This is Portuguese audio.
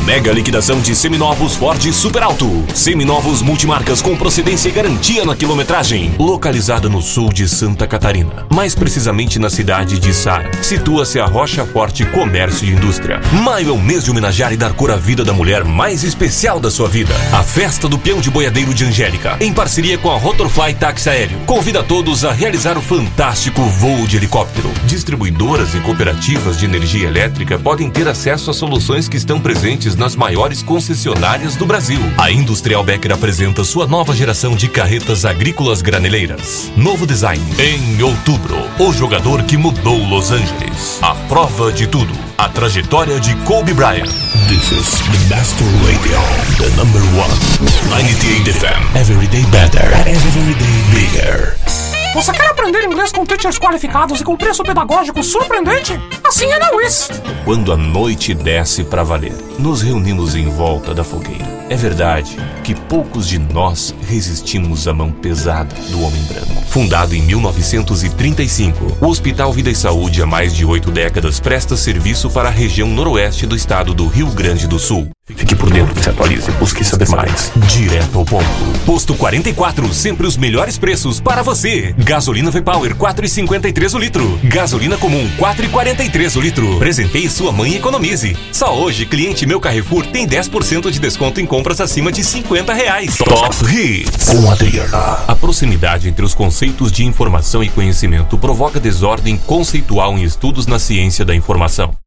Mega liquidação de seminovos Ford Super Alto. Seminovos multimarcas com procedência e garantia na quilometragem. Localizada no sul de Santa Catarina, mais precisamente na cidade de Sara, situa-se a Rocha Forte Comércio e Indústria. Maio é o mês de homenagear e dar cor à vida da mulher mais especial da sua vida. A Festa do Peão de Boiadeiro de Angélica, em parceria com a Rotorfly Táxi Aéreo, convida todos a realizar o fantástico voo de helicóptero. Distribuidoras e cooperativas de energia elétrica podem ter acesso a soluções que estão presentes nas maiores concessionárias do Brasil. A Industrial Becker apresenta sua nova geração de carretas agrícolas graneleiras. Novo design. Em outubro, o jogador que mudou Los Angeles. A prova de tudo. A trajetória de Kobe Bryant. This is the Master Radio, the number one. 98 FM. Every day better, every day bigger. Você quer aprender inglês com teachers qualificados e com preço pedagógico surpreendente? Assim é na UIS. Quando a noite desce pra valer, nos reunimos em volta da fogueira. É verdade que poucos de nós resistimos à mão pesada do homem branco. Fundado em 1935, o Hospital Vida e Saúde há mais de 8 décadas presta serviço para a região noroeste do estado do Rio Grande do Sul. Fique por dentro, se atualize, busque saber mais. Direto ao ponto. Posto 44, sempre os melhores preços para você. Gasolina V-Power, 4,53 o litro. Gasolina comum, 4,43 o litro. Presenteie sua mãe e economize. Só hoje, cliente Meu Carrefour tem 10% de desconto em compras acima de R$50. Top Hits. Com Adriana. A proximidade entre os conceitos de informação e conhecimento provoca desordem conceitual em estudos na ciência da informação.